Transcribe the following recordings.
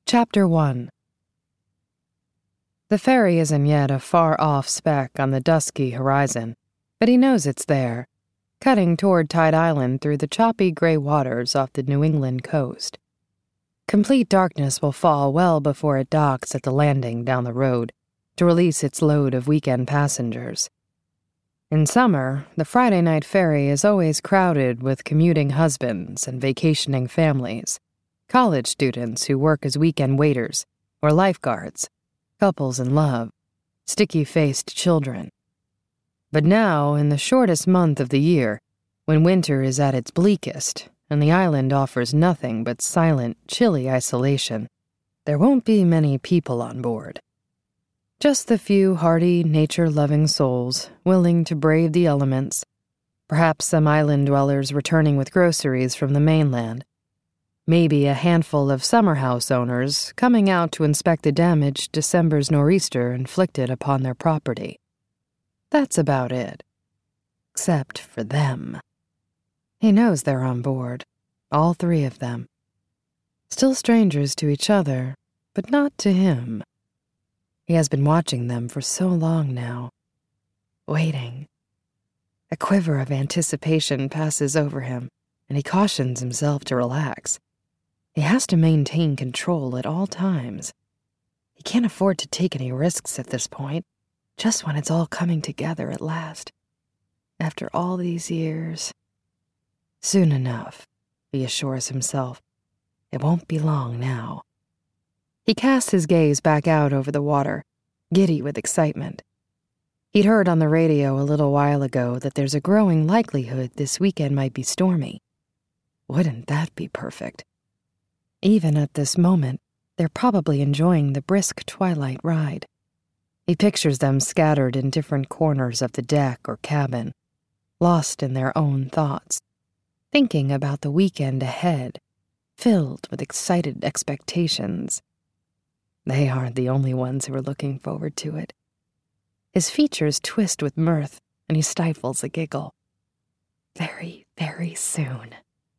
Chapter 1. The ferry isn't yet a far-off speck on the dusky horizon, but he knows it's there, cutting toward Tide Island through the choppy gray waters off the New England coast. Complete darkness will fall well before it docks at the landing down the road to release its load of weekend passengers. In summer, the Friday night ferry is always crowded with commuting husbands and vacationing families, college students who work as weekend waiters or lifeguards, couples in love, sticky-faced children. But now, in the shortest month of the year, when winter is at its bleakest and the island offers nothing but silent, chilly isolation, there won't be many people on board. Just the few hardy, nature-loving souls willing to brave the elements, perhaps some island dwellers returning with groceries from the mainland, maybe a handful of summer house owners coming out to inspect the damage December's nor'easter inflicted upon their property. That's about it. Except for them. He knows they're on board, all three of them. Still strangers to each other, but not to him. He has been watching them for so long now. Waiting. A quiver of anticipation passes over him, and he cautions himself to relax. He has to maintain control at all times. He can't afford to take any risks at this point, just when it's all coming together at last. After all these years. Soon enough, he assures himself. It won't be long now. He casts his gaze back out over the water, giddy with excitement. He'd heard on the radio a little while ago that there's a growing likelihood this weekend might be stormy. Wouldn't that be perfect? Even at this moment, they're probably enjoying the brisk twilight ride. He pictures them scattered in different corners of the deck or cabin, lost in their own thoughts, thinking about the weekend ahead, filled with excited expectations. They aren't the only ones who are looking forward to it. His features twist with mirth, and he stifles a giggle. Very, very soon.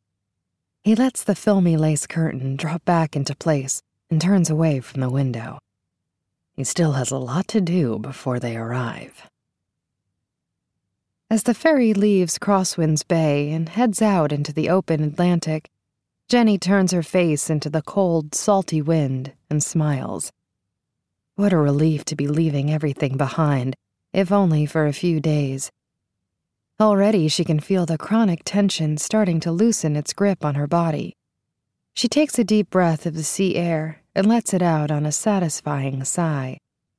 He lets the filmy lace curtain drop back into place and turns away from the window. He still has a lot to do before they arrive. As the ferry leaves Crosswinds Bay and heads out into the open Atlantic, Jenny turns her face into the cold, salty wind and smiles. What a relief to be leaving everything behind, if only for a few days. Already she can feel the chronic tension starting to loosen its grip on her body. She takes a deep breath of the sea air and lets it out on a satisfying sigh.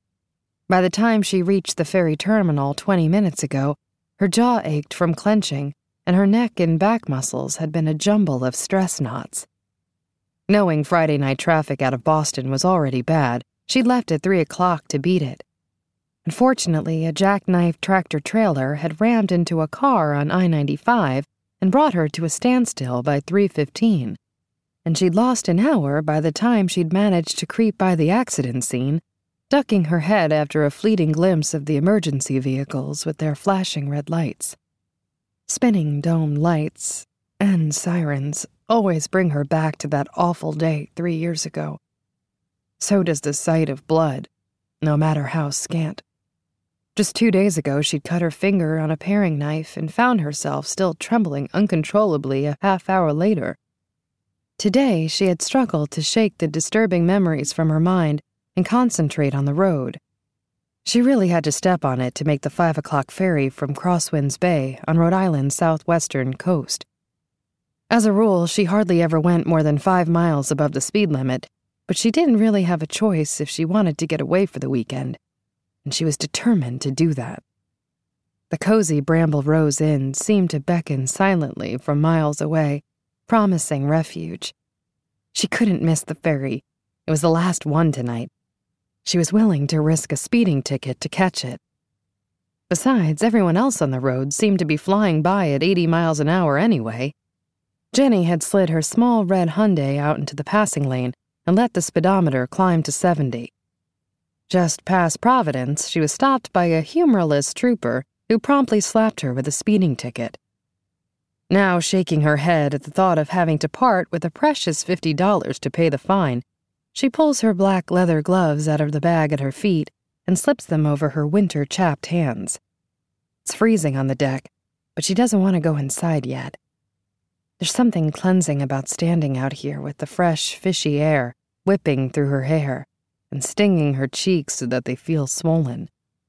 By the time she reached the ferry terminal 20 minutes ago, her jaw ached from clenching, and her neck and back muscles had been a jumble of stress knots. Knowing Friday night traffic out of Boston was already bad, she'd left at 3 o'clock to beat it. Unfortunately, a jackknife tractor-trailer had rammed into a car on I-95 and brought her to a standstill by 3:15, and she'd lost an hour by the time she'd managed to creep by the accident scene, ducking her head after a fleeting glimpse of the emergency vehicles with their flashing red lights. Spinning dome lights and sirens always bring her back to that awful day 3 years ago. So does the sight of blood, no matter how scant. Just 2 days ago, she'd cut her finger on a paring knife and found herself still trembling uncontrollably a half hour later. Today, she had struggled to shake the disturbing memories from her mind and concentrate on the road. She really had to step on it to make the 5 o'clock ferry from Crosswinds Bay on Rhode Island's southwestern coast. As a rule, she hardly ever went more than 5 miles above the speed limit, but she didn't really have a choice if she wanted to get away for the weekend, and she was determined to do that. The cozy Bramble Rose Inn seemed to beckon silently from miles away, promising refuge. She couldn't miss the ferry. It was the last one tonight. She was willing to risk a speeding ticket to catch it. Besides, everyone else on the road seemed to be flying by at 80 miles an hour anyway. Jenny had slid her small red Hyundai out into the passing lane and let the speedometer climb to 70. Just past Providence, she was stopped by a humorless trooper who promptly slapped her with a speeding ticket. Now shaking her head at the thought of having to part with a precious $50 to pay the fine, She pulls her black leather gloves out of the bag at her feet and slips them over her winter-chapped hands. It's freezing on the deck, but she doesn't want to go inside yet. There's something cleansing about standing out here with the fresh, fishy air whipping through her hair and stinging her cheeks so that they feel swollen.